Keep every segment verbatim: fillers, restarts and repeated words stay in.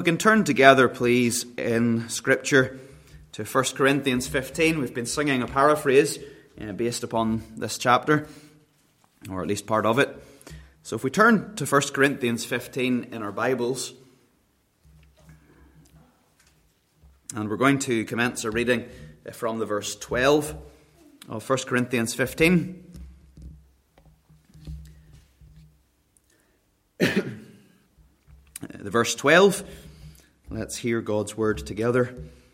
We can turn together, please, in Scripture to First Corinthians fifteen. We've been singing a paraphrase uh, based upon this chapter, or at least part of it. So if we turn to First Corinthians fifteen in our Bibles, and we're going to commence a reading from the verse twelve of First Corinthians fifteen. The verse twelve. Let's hear God's word together.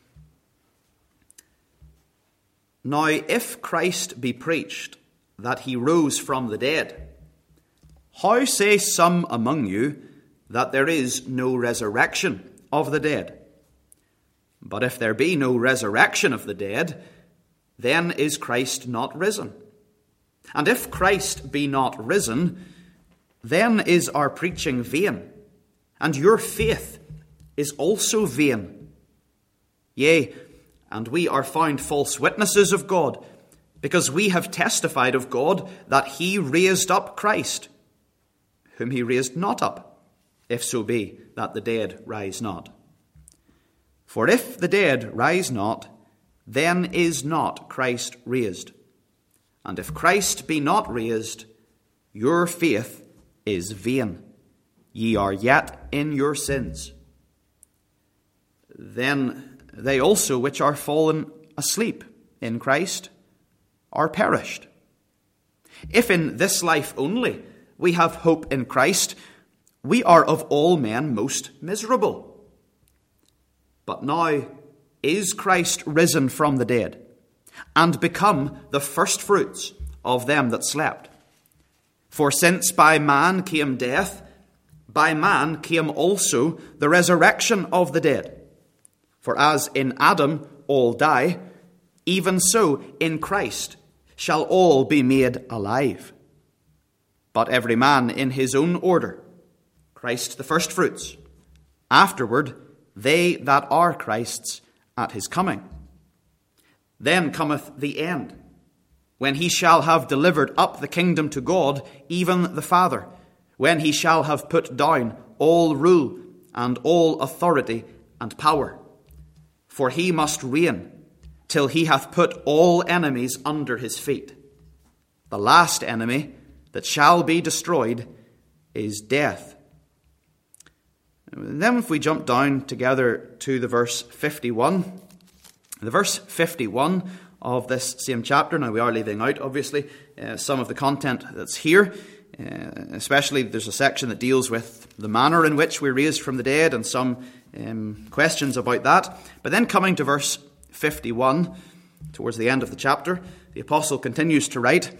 Now, if Christ be preached that he rose from the dead, how say some among you that there is no resurrection of the dead? But if there be no resurrection of the dead, then is Christ not risen? And if Christ be not risen, then is our preaching vain, and your faith is also vain. Yea, and we are found false witnesses of God, because we have testified of God that he raised up Christ, whom he raised not up, if so be that the dead rise not. For if the dead rise not, then is not Christ raised. And if Christ be not raised, your faith is vain. Ye are yet in your sins. Then they also which are fallen asleep in Christ are perished. If in this life only we have hope in Christ, we are of all men most miserable. But now is Christ risen from the dead, and become the firstfruits of them that slept. For since by man came death, by man came also the resurrection of the dead. For as in Adam all die, even so in Christ shall all be made alive. But every man in his own order, Christ the firstfruits, afterward they that are Christ's at his coming. Then cometh the end, when he shall have delivered up the kingdom to God, even the Father, when he shall have put down all rule and all authority and power. For he must reign till he hath put all enemies under his feet. The last enemy that shall be destroyed is death. And then if we jump down together to the verse fifty-one, the verse fifty-one of this same chapter. Now we are leaving out, obviously, uh, some of the content that's here. Uh, especially there's a section that deals with the manner in which we're raised from the dead and some um, questions about that. But then coming to verse fifty-one, towards the end of the chapter, the apostle continues to write,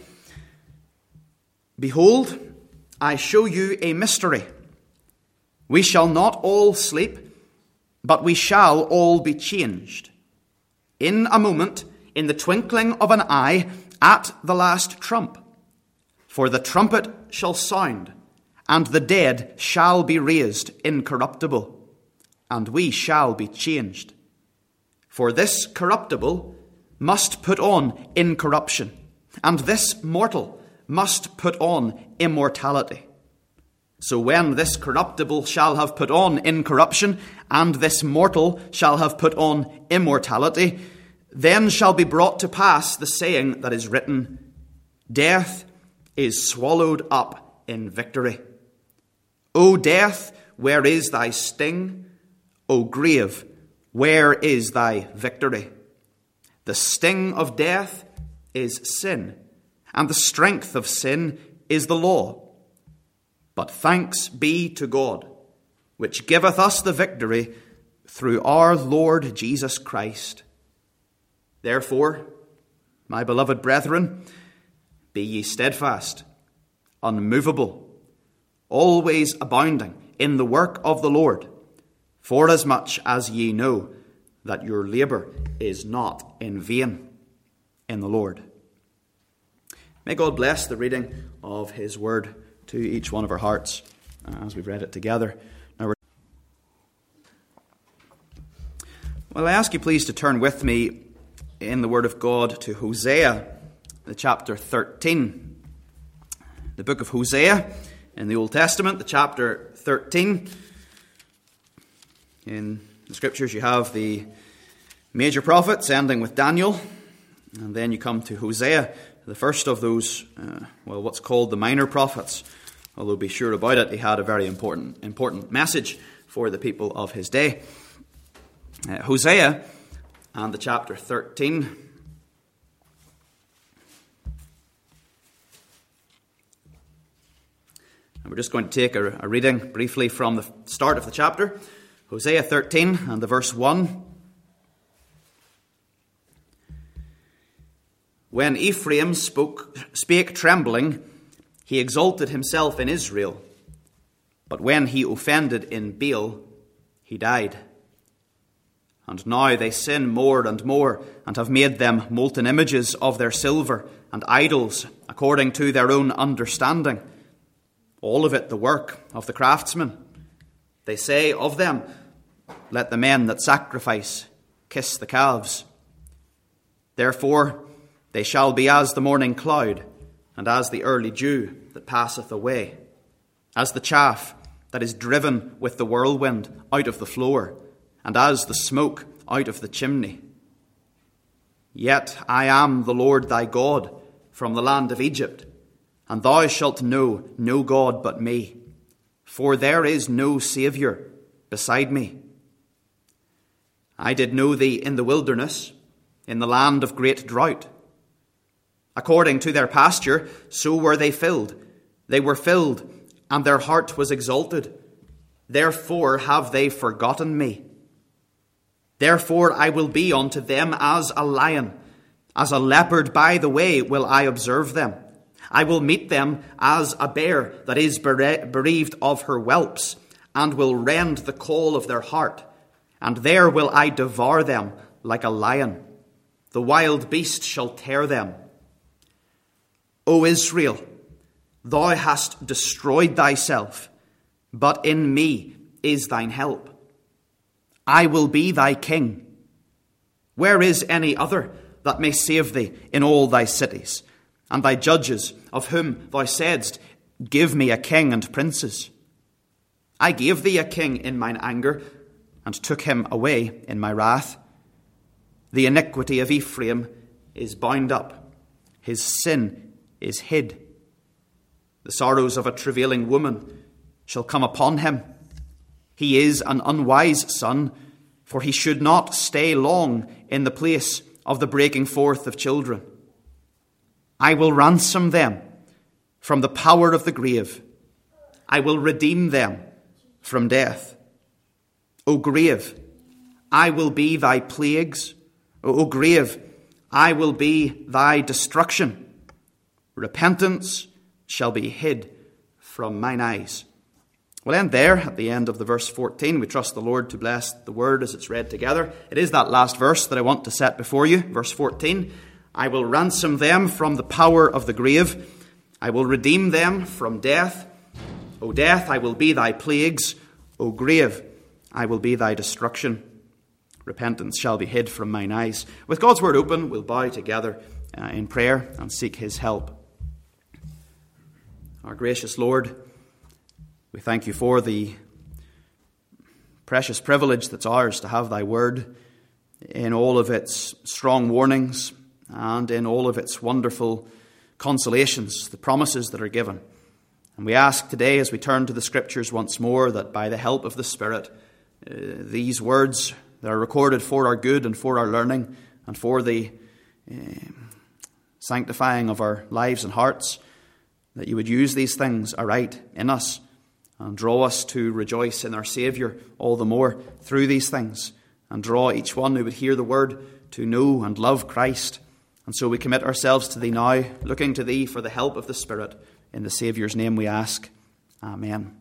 Behold, I show you a mystery. We shall not all sleep, but we shall all be changed. In a moment, in the twinkling of an eye, at the last trump. For the trumpet shall sound, and the dead shall be raised incorruptible, and we shall be changed. For this corruptible must put on incorruption, and this mortal must put on immortality. So when this corruptible shall have put on incorruption, and this mortal shall have put on immortality, then shall be brought to pass the saying that is written, Death is swallowed up in victory. O death, where is thy sting? O grave, where is thy victory? The sting of death is sin, and the strength of sin is the law. But thanks be to God, which giveth us the victory through our Lord Jesus Christ. Therefore, my beloved brethren, be ye steadfast, unmovable, always abounding in the work of the Lord, forasmuch as ye know that your labour is not in vain in the Lord. May God bless the reading of his word to each one of our hearts as we've read it together. Now we're well, I ask you please to turn with me in the word of God to Hosea, the chapter thirteen. The book of Hosea in the Old Testament, the chapter thirteen. In the scriptures you have the major prophets, ending with Daniel, and then you come to Hosea, the first of those, uh, well, what's called the minor prophets. Although be sure about it, he had a very important, important message for the people of his day. Uh, Hosea and the chapter thirteen. And we're just going to take a, a reading briefly from the start of the chapter. Hosea thirteen and the verse one. When Ephraim spoke, spake trembling, he exalted himself in Israel. But when he offended in Baal, he died. And now they sin more and more, and have made them molten images of their silver, and idols according to their own understanding. All of it the work of the craftsman. They say of them, let the men that sacrifice kiss the calves. Therefore they shall be as the morning cloud, and as the early dew that passeth away, as the chaff that is driven with the whirlwind out of the floor, and as the smoke out of the chimney. Yet I am the Lord thy God from the land of Egypt, and thou shalt know no God but me, for there is no Saviour beside me. I did know thee in the wilderness, in the land of great drought. According to their pasture, so were they filled. They were filled, and their heart was exalted. Therefore have they forgotten me. Therefore I will be unto them as a lion. As a leopard by the way will I observe them. I will meet them as a bear that is bereaved of her whelps, and will rend the caul of their heart. And there will I devour them like a lion. The wild beast shall tear them. O Israel, thou hast destroyed thyself, but in me is thine help. I will be thy king. Where is any other that may save thee in all thy cities, and thy judges, of whom thou saidst, give me a king and princes? I gave thee a king in mine anger, and took him away in my wrath. The iniquity of Ephraim is bound up, his sin is hid. The sorrows of a travailing woman shall come upon him. He is an unwise son, for he should not stay long in the place of the breaking forth of children. I will ransom them from the power of the grave. I will redeem them from death. O grave, I will be thy plagues. O grave, I will be thy destruction. Repentance shall be hid from mine eyes. We'll end there at the end of the verse fourteen. We trust the Lord to bless the word as it's read together. It is that last verse that I want to set before you. Verse fourteen. I will ransom them from the power of the grave. I will redeem them from death. O death, I will be thy plagues. O grave, I will be thy destruction. Repentance shall be hid from mine eyes. With God's word open, we'll bow together uh, in prayer and seek his help. Our gracious Lord, we thank you for the precious privilege that's ours to have thy word in all of its strong warnings and in all of its wonderful consolations, the promises that are given. And we ask today, as we turn to the scriptures once more, that by the help of the Spirit, uh, these words that are recorded for our good and for our learning and for the uh, sanctifying of our lives and hearts, that you would use these things aright in us and draw us to rejoice in our Saviour all the more through these things, and draw each one who would hear the word to know and love Christ. And so we commit ourselves to thee now, looking to thee for the help of the Spirit. In the Saviour's name we ask. Amen.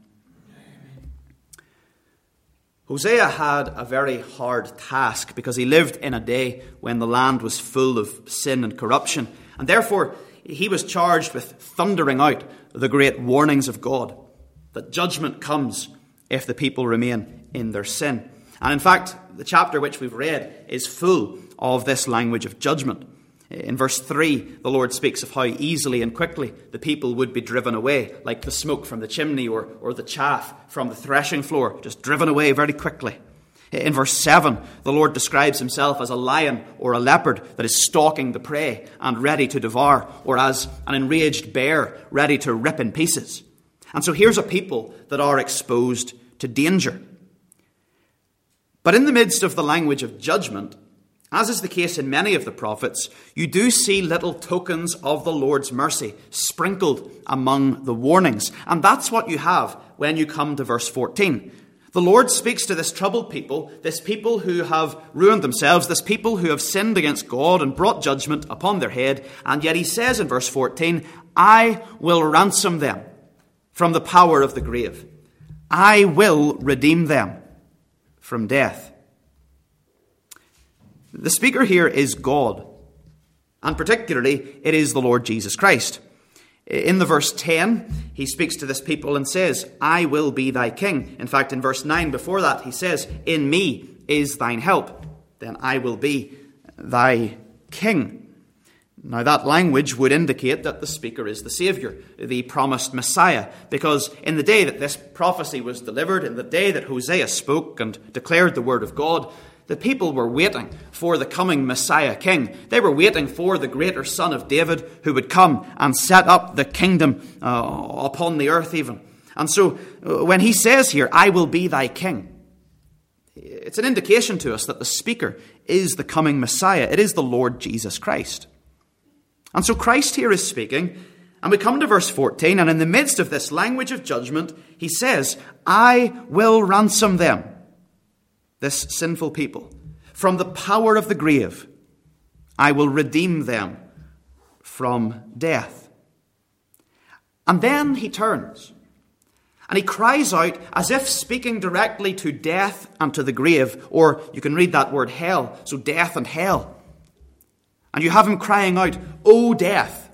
Hosea had a very hard task because he lived in a day when the land was full of sin and corruption. And therefore, he was charged with thundering out the great warnings of God, that judgment comes if the people remain in their sin. And in fact, the chapter which we've read is full of this language of judgment. In verse three, the Lord speaks of how easily and quickly the people would be driven away, like the smoke from the chimney or, or the chaff from the threshing floor, just driven away very quickly. In verse seven, the Lord describes himself as a lion or a leopard that is stalking the prey and ready to devour, or as an enraged bear ready to rip in pieces. And so here's a people that are exposed to danger. But in the midst of the language of judgment, as is the case in many of the prophets, you do see little tokens of the Lord's mercy sprinkled among the warnings. And that's what you have when you come to verse fourteen. The Lord speaks to this troubled people, this people who have ruined themselves, this people who have sinned against God and brought judgment upon their head. And yet he says in verse fourteen, I will ransom them from the power of the grave. I will redeem them from death. The speaker here is God, and particularly it is the Lord Jesus Christ. In the verse ten, he speaks to this people and says, I will be thy king. In fact, in verse nine before that, he says, in me is thine help. Then I will be thy king. Now that language would indicate that the speaker is the Saviour, the promised Messiah, because in the day that this prophecy was delivered, in the day that Hosea spoke and declared the word of God, the people were waiting for the coming Messiah king. They were waiting for the greater son of David who would come and set up the kingdom uh, upon the earth even. And so uh, when he says here, I will be thy king, it's an indication to us that the speaker is the coming Messiah. It is the Lord Jesus Christ. And so Christ here is speaking, and we come to verse fourteen, and in the midst of this language of judgment, he says, I will ransom them, this sinful people, from the power of the grave. I will redeem them from death. And then he turns and he cries out as if speaking directly to death and to the grave, or you can read that word hell, so death and hell. And you have him crying out, O death,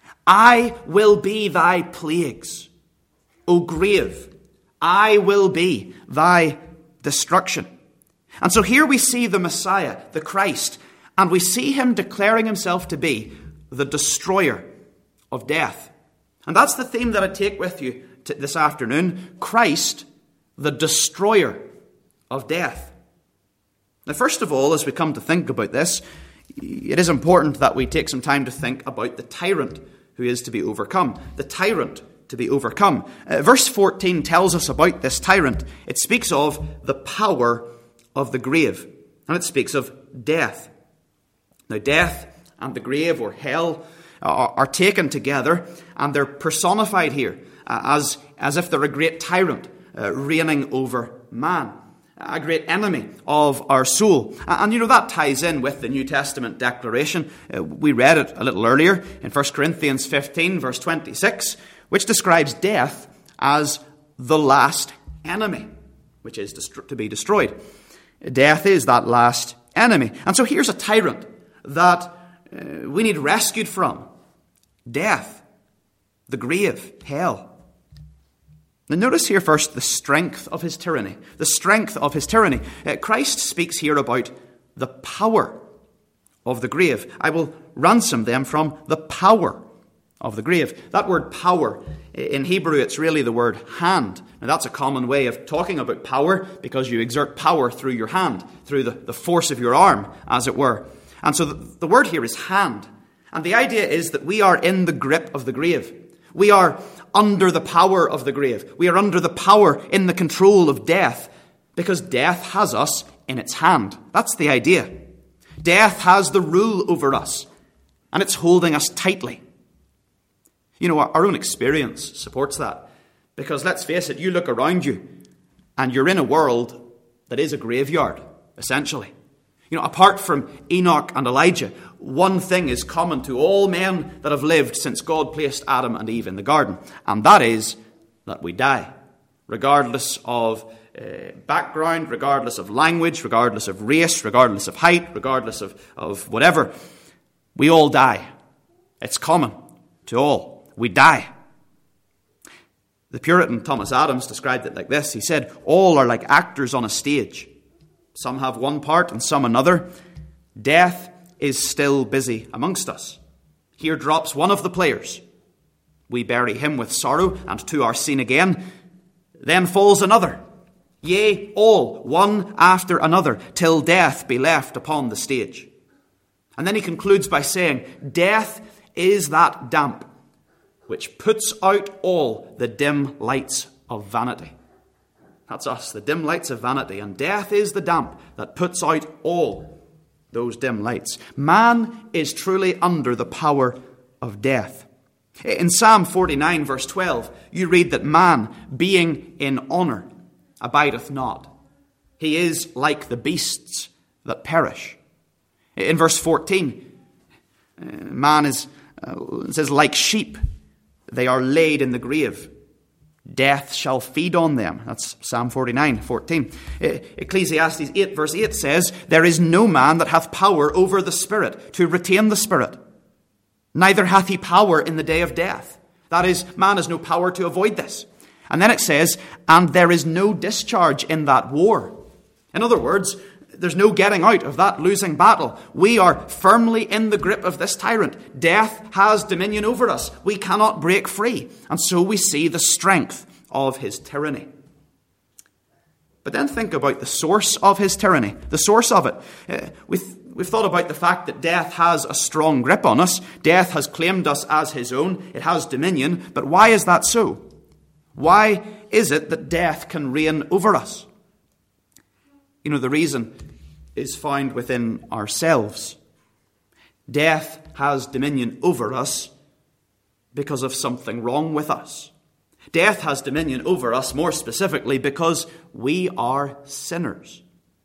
I will be thy plagues. O grave, I will be thy destruction. And so here we see the Messiah, the Christ, and we see him declaring himself to be the destroyer of death. And that's the theme that I take with you to this afternoon. Christ, the destroyer of death. Now, first of all, as we come to think about this, it is important that we take some time to think about the tyrant who is to be overcome. The tyrant to be overcome. Uh, verse fourteen tells us about this tyrant. It speaks of the power of the grave, and it speaks of death. Now, death and the grave, or hell, are, are taken together, and they're personified here uh, as, as if they're a great tyrant uh, reigning over man, a great enemy of our soul. And, and you know, that ties in with the New Testament declaration. Uh, we read it a little earlier in First Corinthians fifteen, verse twenty-six, which describes death as the last enemy, which is dest- to be destroyed. Death is that last enemy. And so here's a tyrant that uh, we need rescued from. Death, the grave, hell. Now notice here first the strength of his tyranny. The strength of his tyranny. Uh, Christ speaks here about the power of the grave. I will ransom them from the power of the grave. That word power, in Hebrew, it's really the word hand. Now that's a common way of talking about power, because you exert power through your hand, through the, the force of your arm, as it were. And so the, the word here is hand. And the idea is that we are in the grip of the grave. We are under the power of the grave. We are under the power, in the control of death, because death has us in its hand. That's the idea. Death has the rule over us, and it's holding us tightly. You know, our own experience supports that. Because let's face it, you look around you and you're in a world that is a graveyard, essentially. You know, apart from Enoch and Elijah, one thing is common to all men that have lived since God placed Adam and Eve in the garden. And that is that we die. Regardless of uh, background, regardless of language, regardless of race, regardless of height, regardless of, of whatever. We all die. It's common to all. We die. The Puritan Thomas Adams described it like this. He said, all are like actors on a stage. Some have one part and some another. Death is still busy amongst us. Here drops one of the players. We bury him with sorrow and to our scene again. Then falls another, Yea, all, one after another, till death be left upon the stage. And then he concludes by saying, death is that damp which puts out all the dim lights of vanity. That's us, the dim lights of vanity. And death is the damp that puts out all those dim lights. Man is truly under the power of death. In Psalm forty-nine, verse twelve, you read that man, being in honour, abideth not. He is like the beasts that perish. In verse fourteen, man is, uh, it says, like sheep, they are laid in the grave. Death shall feed on them. That's Psalm forty-nine, fourteen. Ecclesiastes eight, verse eight says, there is no man that hath power over the spirit to retain the spirit. Neither hath he power in the day of death. That is, man has no power to avoid this. And then it says, and there is no discharge in that war. In other words, there's no getting out of that losing battle. We are firmly in the grip of this tyrant. Death has dominion over us. We cannot break free. And so we see the strength of his tyranny. But then think about the source of his tyranny, the source of it. Uh, we've, we've thought about the fact that death has a strong grip on us. Death has claimed us as his own. It has dominion. But why is that so? Why is it that death can reign over us? You know, the reason is found within ourselves. Death has dominion over us because of something wrong with us. Death has dominion over us, more specifically, because we are sinners.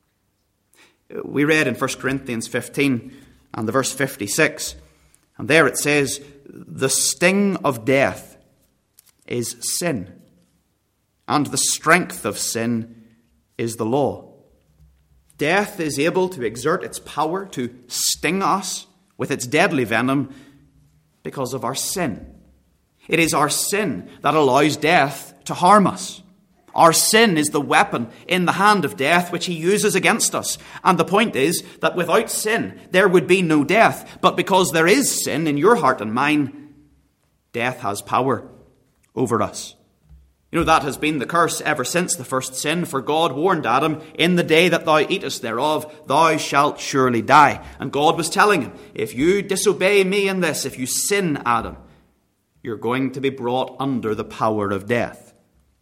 We read in First Corinthians fifteen and the verse fifty-six, and there it says, the sting of death is sin, and the strength of sin is the law. Death is able to exert its power to sting us with its deadly venom because of our sin. It is our sin that allows death to harm us. Our sin is the weapon in the hand of death which he uses against us. And the point is that without sin, there would be no death. But because there is sin in your heart and mine, death has power over us. You know, that has been the curse ever since the first sin, for God warned Adam, in the day that thou eatest thereof, thou shalt surely die. And God was telling him, if you disobey me in this, if you sin, Adam, you're going to be brought under the power of death.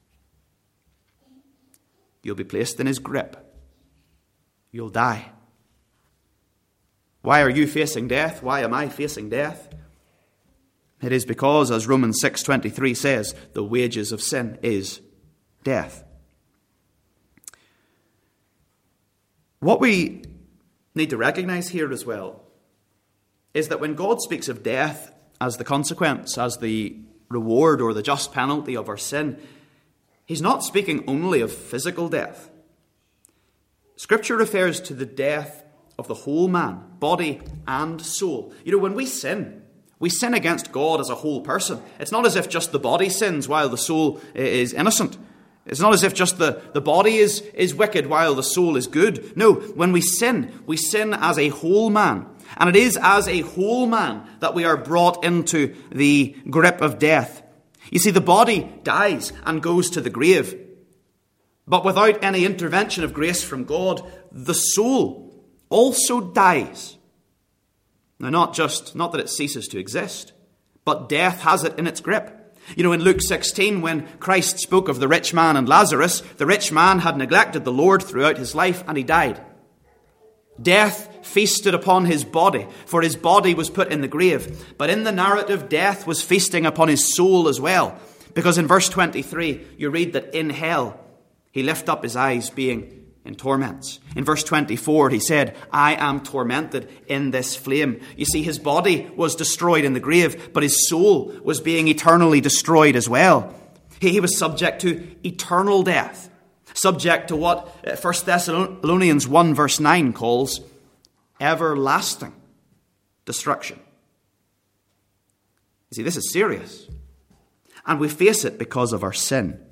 You'll be placed in his grip. You'll die. Why are you facing death? Why am I facing death? It is because, as Romans six twenty-three says, the wages of sin is death. What we need to recognize here as well is that when God speaks of death as the consequence, as the reward or the just penalty of our sin, he's not speaking only of physical death. Scripture refers to the death of the whole man, body and soul. You know, when we sin, we sin against God as a whole person. It's not as if just the body sins while the soul is innocent. It's not as if just the, the body is, is wicked while the soul is good. No, when we sin, we sin as a whole man. And it is as a whole man that we are brought into the grip of death. You see, the body dies and goes to the grave. But without any intervention of grace from God, the soul also dies. Now, not just, not that it ceases to exist, but death has it in its grip. You know, in Luke sixteen, when Christ spoke of the rich man and Lazarus, the rich man had neglected the Lord throughout his life and he died. Death feasted upon his body, for his body was put in the grave. But in the narrative, death was feasting upon his soul as well. Because in verse twenty-three, you read that in hell, he lifted up his eyes being in torments. In verse twenty-four, he said, I am tormented in this flame. You see, his body was destroyed in the grave, but his soul was being eternally destroyed as well. He, he was subject to eternal death. Subject to what First Thessalonians one verse nine calls everlasting destruction. You see, this is serious. And we face it because of our sin.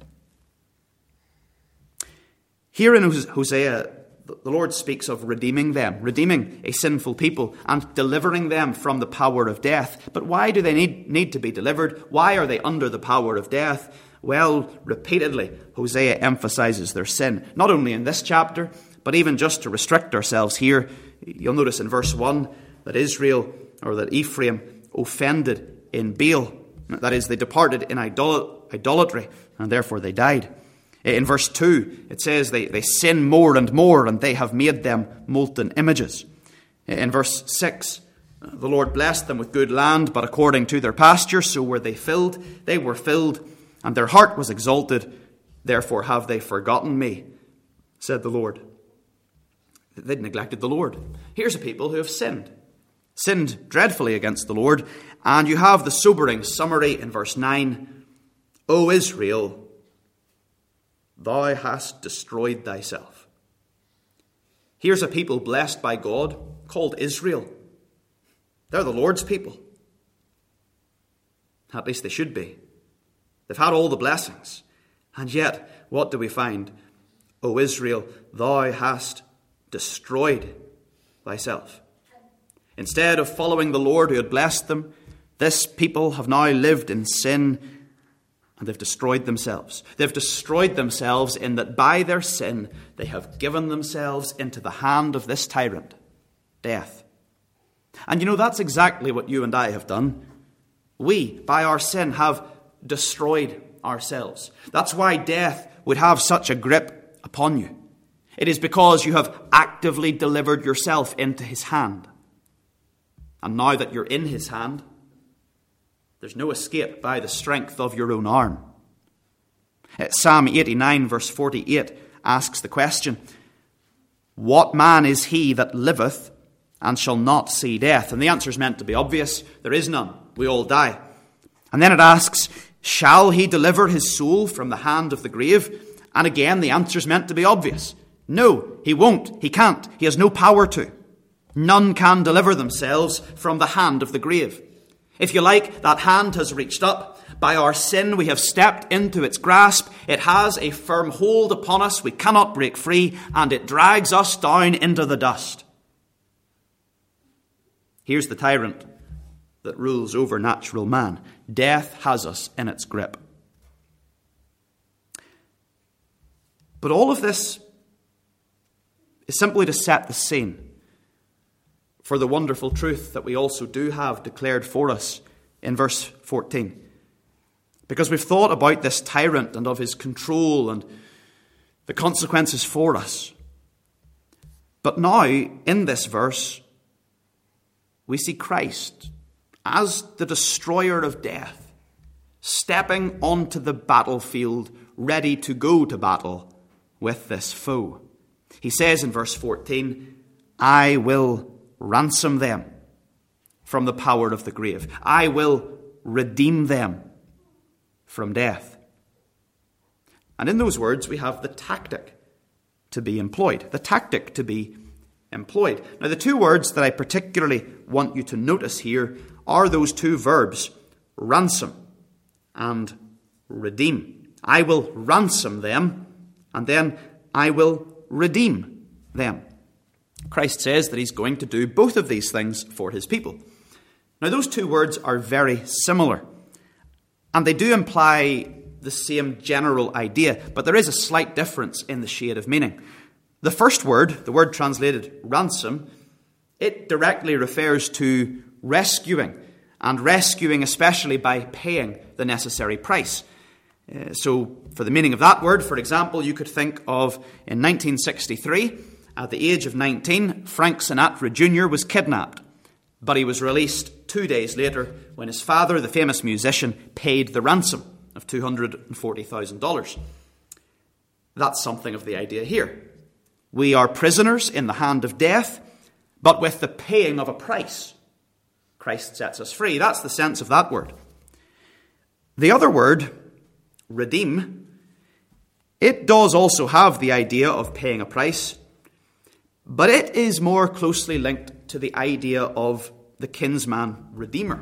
Here in Hosea, the Lord speaks of redeeming them, redeeming a sinful people and delivering them from the power of death. But why do they need, need to be delivered? Why are they under the power of death? Well, repeatedly, Hosea emphasizes their sin, not only in this chapter, but even just to restrict ourselves here. You'll notice in verse one that Israel, or that Ephraim, offended in Baal. That is, they departed in idol- idolatry, and therefore they died. In verse two, it says they, they sin more and more, and they have made them molten images. In verse six, the Lord blessed them with good land, but according to their pasture, so were they filled. They were filled, and their heart was exalted. Therefore have they forgotten me, said the Lord. They'd neglected the Lord. Here's a people who have sinned. Sinned dreadfully against the Lord. And you have the sobering summary in verse nine. O Israel, thou hast destroyed thyself. Here's a people blessed by God, called Israel. They're the Lord's people. At least they should be. They've had all the blessings. And yet, what do we find? O Israel, thou hast destroyed thyself. Instead of following the Lord who had blessed them, this people have now lived in sin, and they've destroyed themselves. They've destroyed themselves in that by their sin, they have given themselves into the hand of this tyrant, death. And you know, that's exactly what you and I have done. We, by our sin, have destroyed ourselves. That's why death would have such a grip upon you. It is because you have actively delivered yourself into his hand. And now that you're in his hand, there's no escape by the strength of your own arm. Psalm eighty-nine, verse forty-eight, asks the question, what man is he that liveth and shall not see death? And the answer is meant to be obvious. There is none. We all die. And then it asks, shall he deliver his soul from the hand of the grave? And again, the answer is meant to be obvious. No, he won't. He can't. He has no power to. None can deliver themselves from the hand of the grave. If you like, that hand has reached up. By our sin, we have stepped into its grasp. It has a firm hold upon us. We cannot break free, and it drags us down into the dust. Here's the tyrant that rules over natural man. Death has us in its grip. But all of this is simply to set the scene for the wonderful truth that we also do have declared for us in verse fourteen. Because we've thought about this tyrant and of his control and the consequences for us. But now, in this verse, we see Christ as the destroyer of death, stepping onto the battlefield, ready to go to battle with this foe. He says in verse fourteen, I will ransom them from the power of the grave. I will redeem them from death. And in those words, we have the tactic to be employed. The tactic to be employed. Now, the two words that I particularly want you to notice here are those two verbs, ransom and redeem. I will ransom them, and then I will redeem them. Christ says that he's going to do both of these things for his people. Now, those two words are very similar, and they do imply the same general idea, but there is a slight difference in the shade of meaning. The first word, the word translated ransom, it directly refers to rescuing, and rescuing especially by paying the necessary price. Uh, so, for the meaning of that word, for example, you could think of in nineteen sixty-three, at the age of nineteen, Frank Sinatra Junior was kidnapped, but he was released two days later when his father, the famous musician, paid the ransom of two hundred forty thousand dollars. That's something of the idea here. We are prisoners in the hand of death, but with the paying of a price, Christ sets us free. That's the sense of that word. The other word, redeem, it does also have the idea of paying a price, but it is more closely linked to the idea of the kinsman redeemer.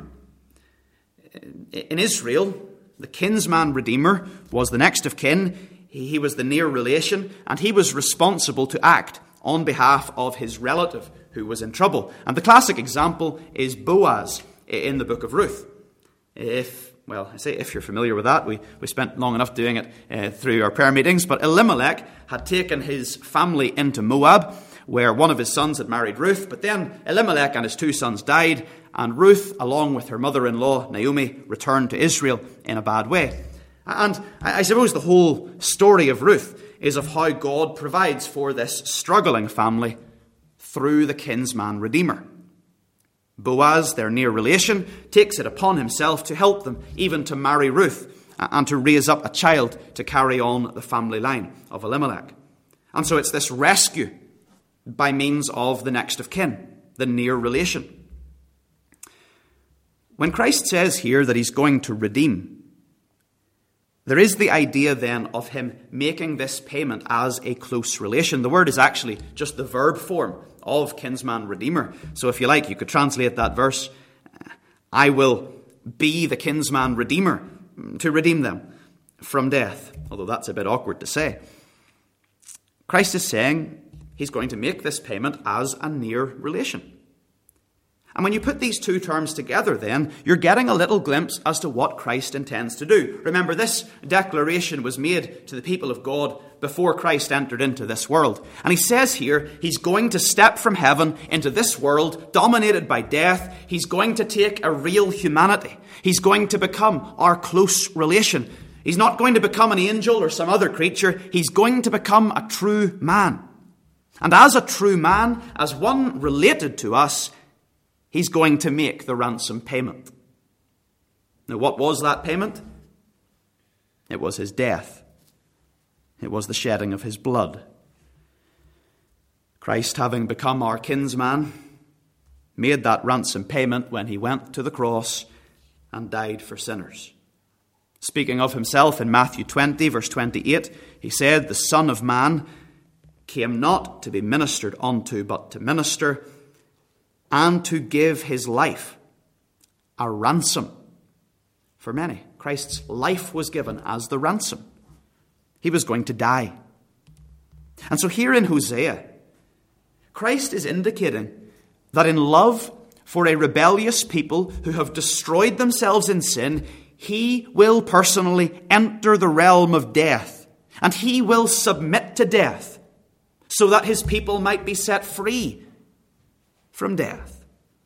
In Israel, the kinsman redeemer was the next of kin. He was the near relation, and he was responsible to act on behalf of his relative who was in trouble. And the classic example is Boaz in the book of Ruth. If Well, I say if you're familiar with that, we, we spent long enough doing it uh, through our prayer meetings, but Elimelech had taken his family into Moab, where one of his sons had married Ruth, but then Elimelech and his two sons died, and Ruth, along with her mother-in-law, Naomi, returned to Israel in a bad way. And I suppose the whole story of Ruth is of how God provides for this struggling family through the kinsman redeemer. Boaz, their near relation, takes it upon himself to help them, even to marry Ruth, and to raise up a child to carry on the family line of Elimelech. And so it's this rescue by means of the next of kin, the near relation. When Christ says here that he's going to redeem, there is the idea then of him making this payment as a close relation. The word is actually just the verb form of kinsman redeemer. So if you like, you could translate that verse, I will be the kinsman redeemer to redeem them from death. Although that's a bit awkward to say. Christ is saying he's going to make this payment as a near relation. And when you put these two terms together then, you're getting a little glimpse as to what Christ intends to do. Remember, this declaration was made to the people of God before Christ entered into this world. And he says here, he's going to step from heaven into this world dominated by death. He's going to take a real humanity. He's going to become our close relation. He's not going to become an angel or some other creature. He's going to become a true man. And as a true man, as one related to us, he's going to make the ransom payment. Now, what was that payment? It was his death. It was the shedding of his blood. Christ, having become our kinsman, made that ransom payment when he went to the cross and died for sinners. Speaking of himself in Matthew twenty, verse twenty-eight, he said, the Son of Man came not to be ministered unto, but to minister, and to give his life a ransom for many. Christ's life was given as the ransom. He was going to die. And so here in Hosea, Christ is indicating that in love for a rebellious people who have destroyed themselves in sin, he will personally enter the realm of death, and he will submit to death so that his people might be set free from death.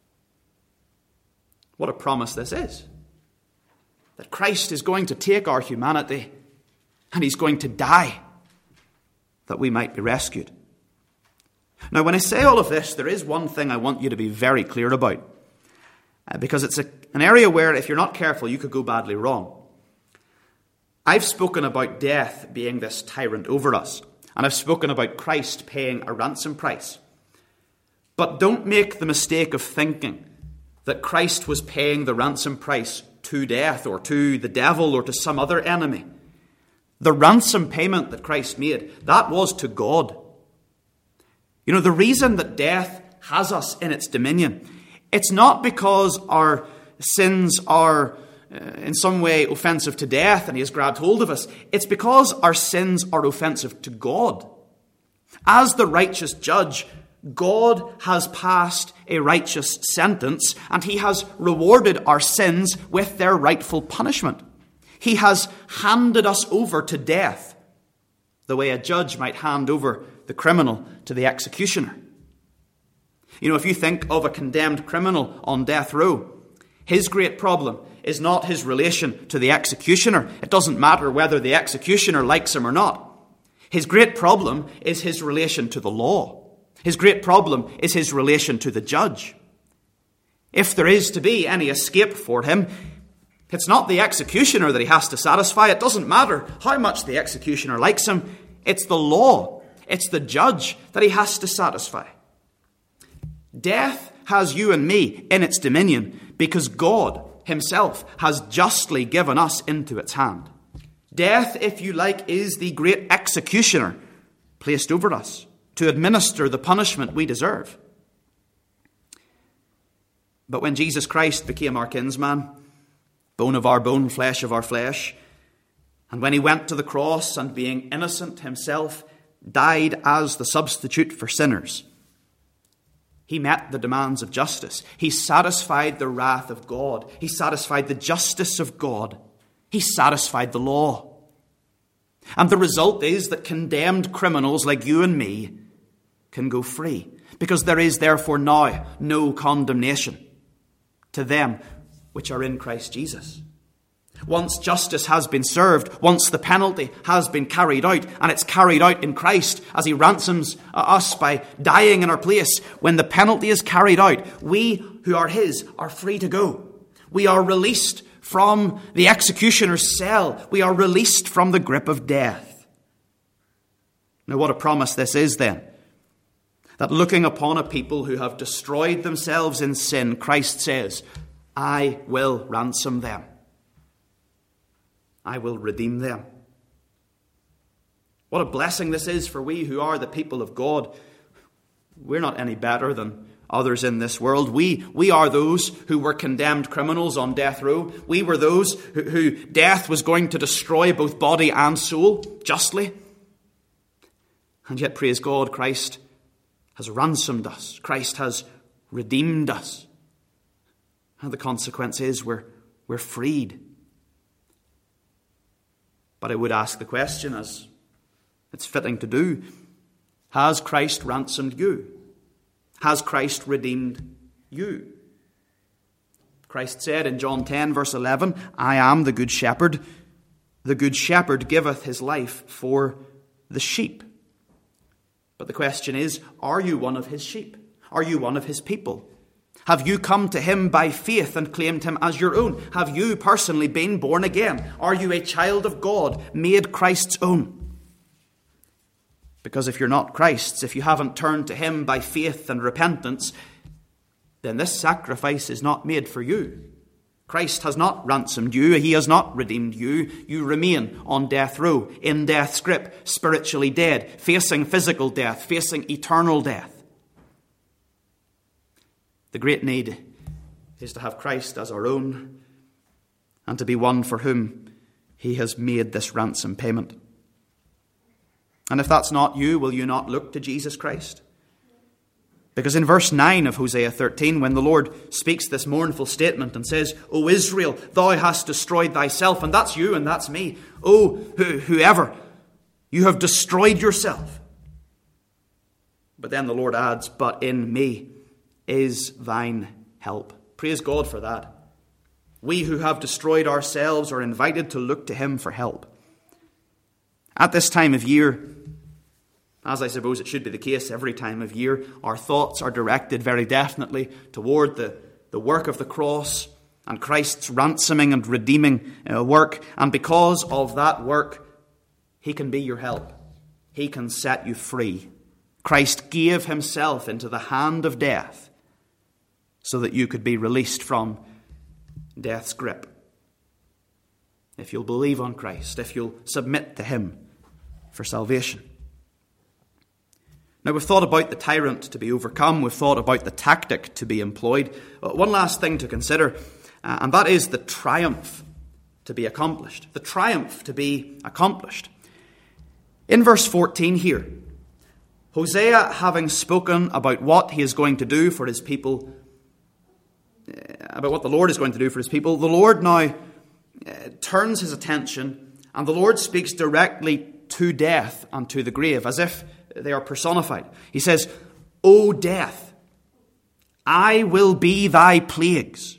What a promise this is. That Christ is going to take our humanity and he's going to die that we might be rescued. Now, when I say all of this, there is one thing I want you to be very clear about. Uh, because it's a, an area where, if you're not careful, you could go badly wrong. I've spoken about death being this tyrant over us. And I've spoken about Christ paying a ransom price. But don't make the mistake of thinking that Christ was paying the ransom price to death or to the devil or to some other enemy. The ransom payment that Christ made, that was to God. You know, the reason that death has us in its dominion, it's not because our sins are uh, in some way offensive to death and he has grabbed hold of us. It's because our sins are offensive to God. As the righteous judge, God has passed a righteous sentence and he has rewarded our sins with their rightful punishment. He has handed us over to death, the way a judge might hand over the criminal to the executioner. You know, if you think of a condemned criminal on death row, his great problem is not his relation to the executioner. It doesn't matter whether the executioner likes him or not. His great problem is his relation to the law. His great problem is his relation to the judge. If there is to be any escape for him, it's not the executioner that he has to satisfy. It doesn't matter how much the executioner likes him. It's the law. It's the judge that he has to satisfy. Death has you and me in its dominion because God himself has justly given us into its hand. Death, if you like, is the great executioner placed over us to administer the punishment we deserve. But when Jesus Christ became our kinsman, bone of our bone, flesh of our flesh, and when he went to the cross and being innocent himself, died as the substitute for sinners, He met the demands of justice. He satisfied the wrath of God. He satisfied the justice of God. He satisfied the law. And the result is that condemned criminals like you and me can go free, because there is therefore now no condemnation to them which are in Christ Jesus. Once justice has been served, once the penalty has been carried out, and it's carried out in Christ as he ransoms us by dying in our place, when the penalty is carried out, we who are his are free to go. We are released from the executioner's cell. We are released from the grip of death. Now, what a promise this is then. That looking upon a people who have destroyed themselves in sin, Christ says, I will ransom them. I will redeem them. What a blessing this is for we who are the people of God. We're not any better than others in this world. We, we are those who were condemned criminals on death row. We were those who, who death was going to destroy both body and soul justly. And yet, praise God, Christ has ransomed us. Christ has redeemed us. And the consequence is we're, we're freed. But I would ask the question, as it's fitting to do, has Christ ransomed you? Has Christ redeemed you? Christ said in John ten, verse eleven, I am the good shepherd. The good shepherd giveth his life for the sheep. But the question is, are you one of his sheep? Are you one of his people? Have you come to him by faith and claimed him as your own? Have you personally been born again? Are you a child of God, made Christ's own? Because if you're not Christ's, if you haven't turned to him by faith and repentance, then this sacrifice is not made for you. Christ has not ransomed you. He has not redeemed you. You remain on death row, in death's grip, spiritually dead, facing physical death, facing eternal death. The great need is to have Christ as our own and to be one for whom he has made this ransom payment. And if that's not you, will you not look to Jesus Christ? Because in verse nine of Hosea thirteen, when the Lord speaks this mournful statement and says, O Israel, thou hast destroyed thyself, and that's you and that's me. O whoever, you have destroyed yourself. But then the Lord adds, but in me is thine help. Praise God for that. We who have destroyed ourselves are invited to look to him for help. At this time of year, as I suppose it should be the case every time of year, our thoughts are directed very definitely toward the, the work of the cross and Christ's ransoming and redeeming uh, work. And because of that work, he can be your help. He can set you free. Christ gave himself into the hand of death so that you could be released from death's grip. If you'll believe on Christ, if you'll submit to him for salvation. Now, we've thought about the tyrant to be overcome. We've thought about the tactic to be employed. One last thing to consider, uh, and that is the triumph to be accomplished. The triumph to be accomplished. In verse fourteen here, Hosea, having spoken about what he is going to do for his people, about what the Lord is going to do for his people, the Lord now uh, turns his attention and the Lord speaks directly to death and to the grave, as if they are personified. He says, O death, I will be thy plagues.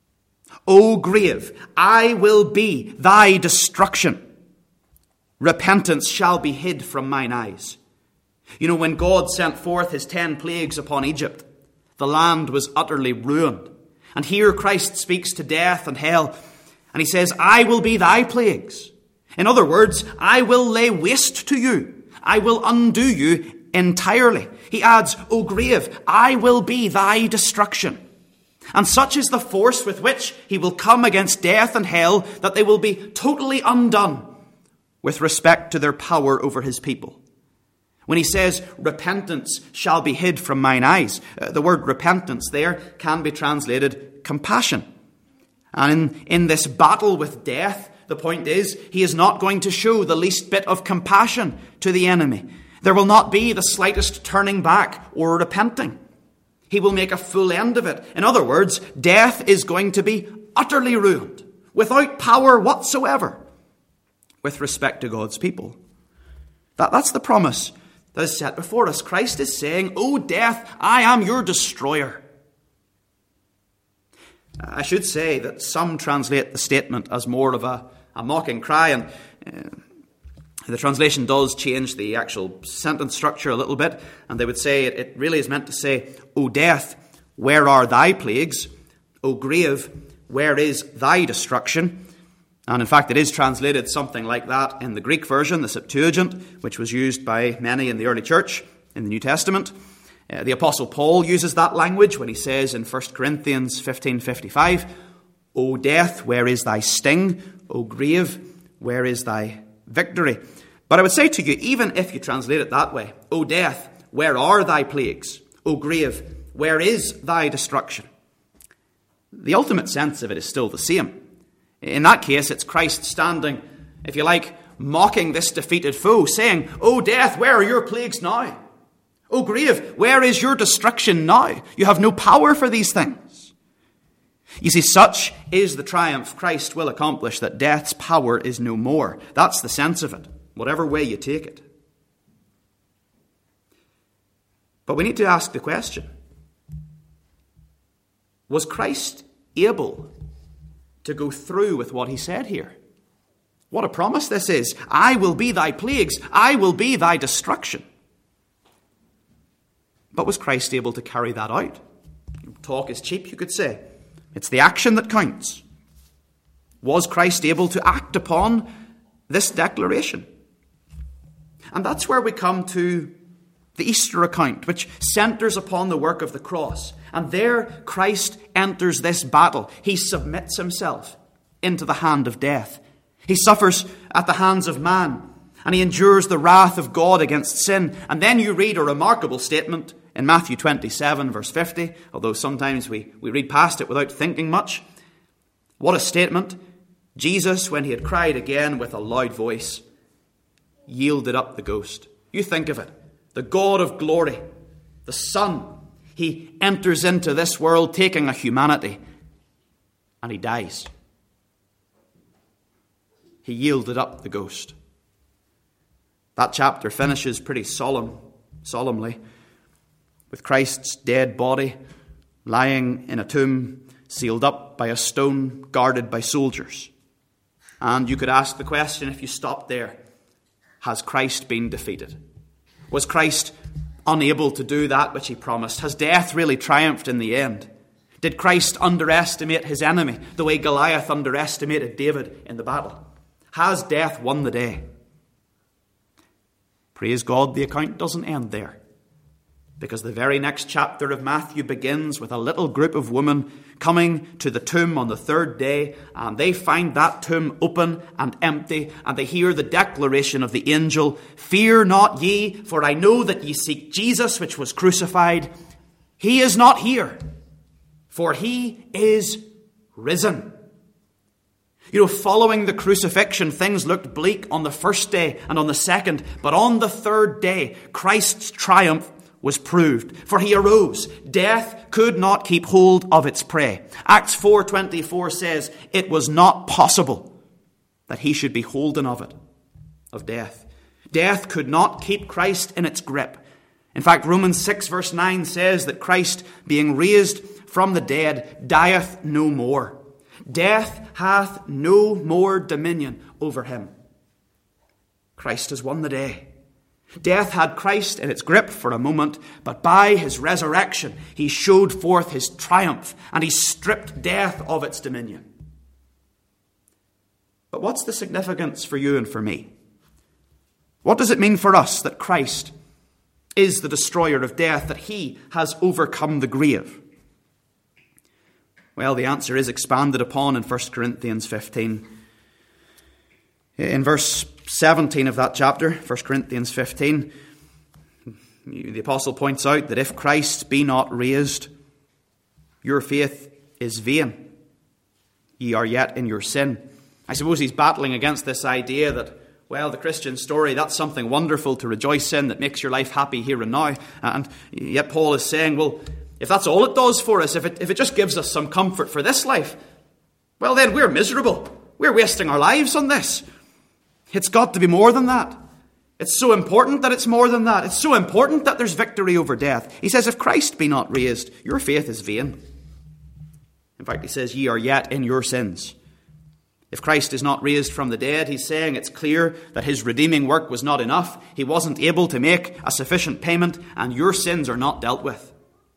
O grave, I will be thy destruction. Repentance shall be hid from mine eyes. You know, when God sent forth his ten plagues upon Egypt, the land was utterly ruined. And here Christ speaks to death and hell, and he says, I will be thy plagues. In other words, I will lay waste to you. I will undo you entirely. He adds, O grave, I will be thy destruction. And such is the force with which he will come against death and hell that they will be totally undone with respect to their power over his people. When he says, repentance shall be hid from mine eyes, uh, the word repentance there can be translated compassion. And in, in this battle with death, the point is, he is not going to show the least bit of compassion to the enemy. There will not be the slightest turning back or repenting. He will make a full end of it. In other words, death is going to be utterly ruined, without power whatsoever, with respect to God's people. That, that's the promise that is set before us. Christ is saying, "O death, I am your destroyer." I should say that some translate the statement as more of a, a mocking cry, and uh, the translation does change the actual sentence structure a little bit, and they would say it, it really is meant to say, "O death, where are thy plagues? O grave, where is thy destruction?" And in fact, it is translated something like that in the Greek version, the Septuagint, which was used by many in the early church in the New Testament. Uh, the Apostle Paul uses that language when he says in First Corinthians fifteen fifty-five, "O death, where is thy sting? O grave, where is thy victory?" But I would say to you, even if you translate it that way, "O death, where are thy plagues? O grave, where is thy destruction?" the ultimate sense of it is still the same. In that case, it's Christ standing, if you like, mocking this defeated foe, saying, "O death, where are your plagues now? O grave, where is your destruction now? You have no power for these things." You see, such is the triumph Christ will accomplish, that death's power is no more. That's the sense of it, whatever way you take it. But we need to ask the question, was Christ able to go through with what he said here? What a promise this is. "I will be thy plagues. I will be thy destruction." But was Christ able to carry that out? Talk is cheap, you could say. It's the action that counts. Was Christ able to act upon this declaration? And that's where we come to the Easter account, which centers upon the work of the cross. And there Christ enters this battle. He submits himself into the hand of death. He suffers at the hands of man, and he endures the wrath of God against sin. And then you read a remarkable statement in Matthew twenty-seven, verse fifty, although sometimes we, we read past it without thinking much. What a statement. Jesus, when he had cried again with a loud voice, yielded up the ghost. You think of it. The God of glory, the Son, he enters into this world taking a humanity, and he dies. He yielded up the ghost. That chapter finishes pretty solemn, solemnly, with Christ's dead body lying in a tomb, sealed up by a stone, guarded by soldiers. And you could ask the question, if you stopped there, has Christ been defeated? Was Christ unable to do that which he promised? Has death really triumphed in the end? Did Christ underestimate his enemy the way Goliath underestimated David in the battle? Has death won the day? Praise God, the account doesn't end there, because the very next chapter of Matthew begins with a little group of women coming to the tomb on the third day, and they find that tomb open and empty, and they hear the declaration of the angel, "Fear not ye, for I know that ye seek Jesus, which was crucified. He is not here, for he is risen." You know, following the crucifixion, things looked bleak on the first day and on the second, but on the third day, Christ's triumph was proved, for he arose. Death could not keep hold of its prey. Acts four twenty-four says it was not possible that he should be holden of it, of death. Death could not keep Christ in its grip. In fact, Romans six verse nine says that Christ, being raised from the dead, dieth no more. Death hath no more dominion over him. Christ has won the day. Death had Christ in its grip for a moment, but by his resurrection, he showed forth his triumph, and he stripped death of its dominion. But what's the significance for you and for me? What does it mean for us that Christ is the destroyer of death, that he has overcome the grave? Well, the answer is expanded upon in First Corinthians fifteen. In verse seventeen of that chapter, First Corinthians fifteen, the apostle points out that if Christ be not raised, your faith is vain. Ye are yet in your sin. I suppose he's battling against this idea that, well, the Christian story, that's something wonderful to rejoice in, that makes your life happy here and now. And yet Paul is saying, well, if that's all it does for us, if it, if it just gives us some comfort for this life, well then we're miserable. We're wasting our lives on this. It's got to be more than that. It's so important that it's more than that. It's so important that there's victory over death. He says, if Christ be not raised, your faith is vain. In fact, he says, ye are yet in your sins. If Christ is not raised from the dead, he's saying it's clear that his redeeming work was not enough. He wasn't able to make a sufficient payment, and your sins are not dealt with.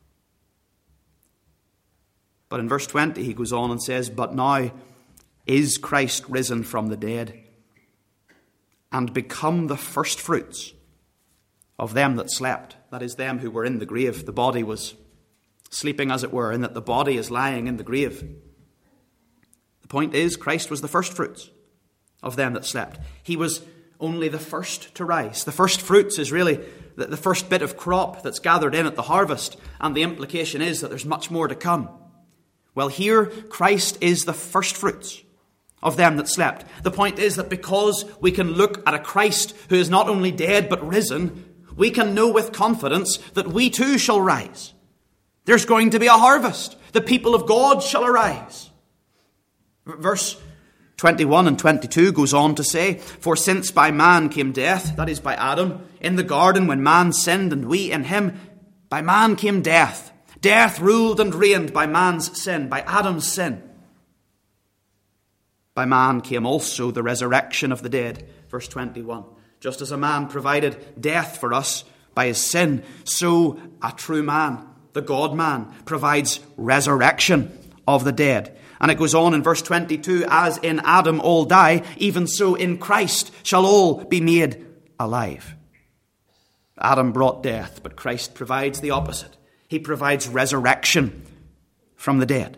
But in verse twenty, he goes on and says, but now is Christ risen from the dead, and become the firstfruits of them that slept. That is, them who were in the grave. The body was sleeping, as it were, and that the body is lying in the grave. The point is, Christ was the firstfruits of them that slept. He was only the first to rise. The first fruits is really the, the first bit of crop that's gathered in at the harvest, and the implication is that there's much more to come. Well, here, Christ is the firstfruits of them that slept. The point is that because we can look at a Christ who is not only dead but risen, we can know with confidence that we too shall rise. There's going to be a harvest. The people of God shall arise. Verse twenty-one and twenty-two goes on to say, for since by man came death, that is by Adam, in the garden when man sinned and we in him, by man came death. Death ruled and reigned by man's sin, by Adam's sin. By man came also the resurrection of the dead. Verse twenty-one. Just as a man provided death for us by his sin, so a true man, the God-man, provides resurrection of the dead. And it goes on in verse twenty-two, as in Adam all die, even so in Christ shall all be made alive. Adam brought death, but Christ provides the opposite. He provides resurrection from the dead.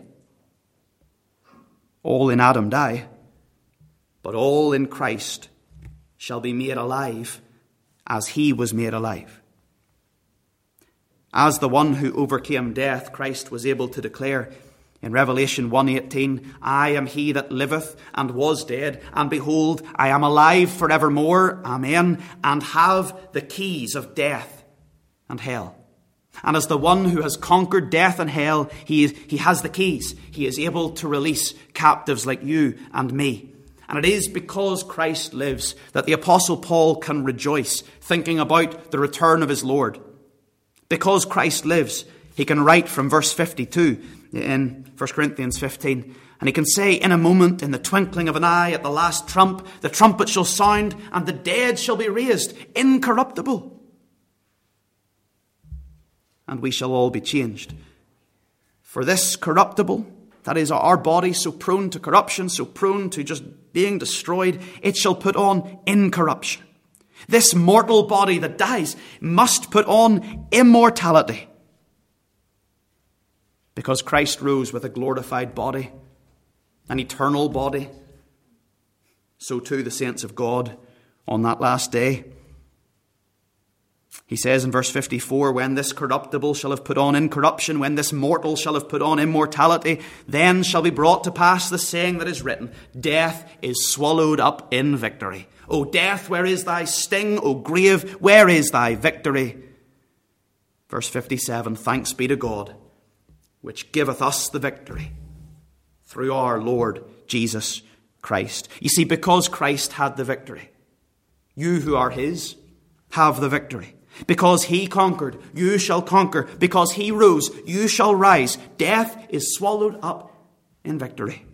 All in Adam die, but all in Christ shall be made alive as he was made alive. As the one who overcame death, Christ was able to declare in Revelation one eighteen, I am he that liveth and was dead, and behold, I am alive forevermore, amen, and have the keys of death and hell. And as the one who has conquered death and hell, he, is, he has the keys. He is able to release captives like you and me. And it is because Christ lives that the Apostle Paul can rejoice, thinking about the return of his Lord. Because Christ lives, he can write from verse fifty-two in First Corinthians fifteen. And he can say, in a moment, in the twinkling of an eye, at the last trump, the trumpet shall sound, and the dead shall be raised incorruptible. And we shall all be changed. For this corruptible, that is our body so prone to corruption, so prone to just being destroyed, it shall put on incorruption. This mortal body that dies must put on immortality. Because Christ rose with a glorified body, an eternal body, so too the saints of God on that last day. He says in verse fifty-four, when this corruptible shall have put on incorruption, when this mortal shall have put on immortality, then shall be brought to pass the saying that is written, death is swallowed up in victory. O death, where is thy sting? O grave, where is thy victory? Verse fifty-seven, thanks be to God, which giveth us the victory through our Lord Jesus Christ. You see, because Christ had the victory, you who are his have the victory. Because he conquered, you shall conquer. Because he rose, you shall rise. Death is swallowed up in victory.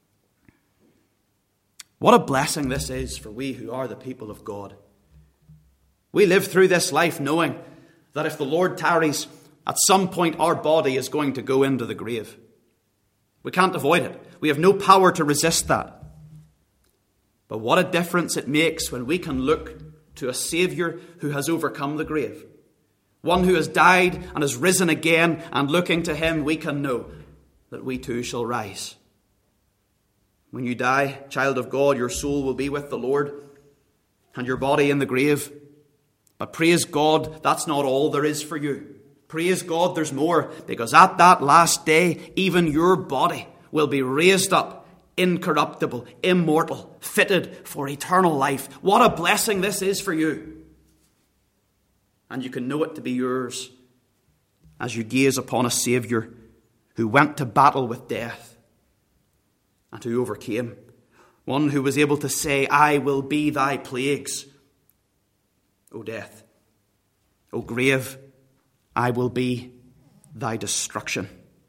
What a blessing this is for we who are the people of God. We live through this life knowing that if the Lord tarries, at some point our body is going to go into the grave. We can't avoid it. We have no power to resist that. But what a difference it makes when we can look to a Saviour who has overcome the grave. One who has died and has risen again, and looking to him we can know that we too shall rise. When you die, child of God, your soul will be with the Lord and your body in the grave. But praise God, that's not all there is for you. Praise God, there's more, because at that last day, even your body will be raised up incorruptible, immortal, fitted for eternal life. What a blessing this is for you. And you can know it to be yours as you gaze upon a Saviour who went to battle with death and who overcame. One who was able to say, I will be thy plagues. O death, O grave, I will be thy destruction.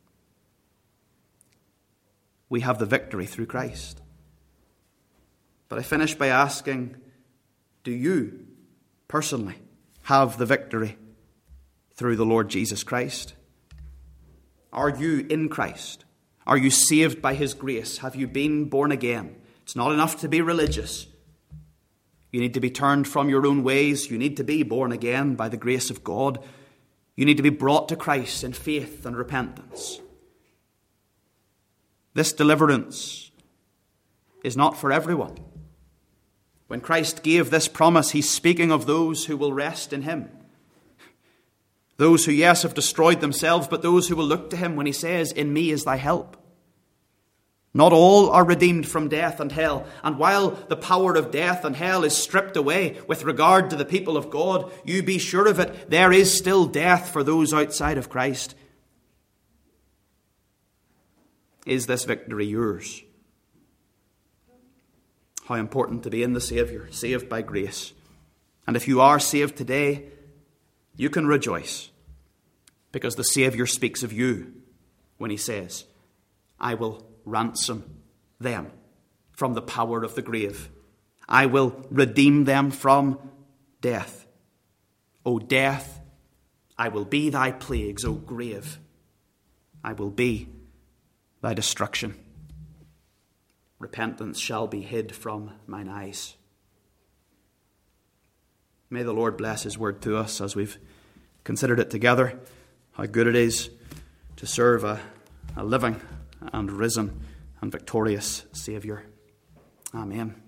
We have the victory through Christ. But I finish by asking, do you personally have the victory through the Lord Jesus Christ? Are you in Christ? Are you saved by his grace? Have you been born again? It's not enough to be religious. You need to be turned from your own ways. You need to be born again by the grace of God. You need to be brought to Christ in faith and repentance. This deliverance is not for everyone. When Christ gave this promise, he's speaking of those who will rest in him. Those who, yes, have destroyed themselves, but those who will look to him when he says, in me is thy help. Not all are redeemed from death and hell. And while the power of death and hell is stripped away with regard to the people of God, you be sure of it, there is still death for those outside of Christ. Is this victory yours? How important to be in the Saviour, saved by grace. And if you are saved today, you can rejoice, because the Saviour speaks of you when he says, I will ransom them from the power of the grave. I will redeem them from death. O death, I will be thy plagues. O grave, I will be thy destruction. Repentance shall be hid from mine eyes. May the Lord bless his word to us as we've considered it together, how good it is to serve a, a living and risen and victorious Saviour. Amen.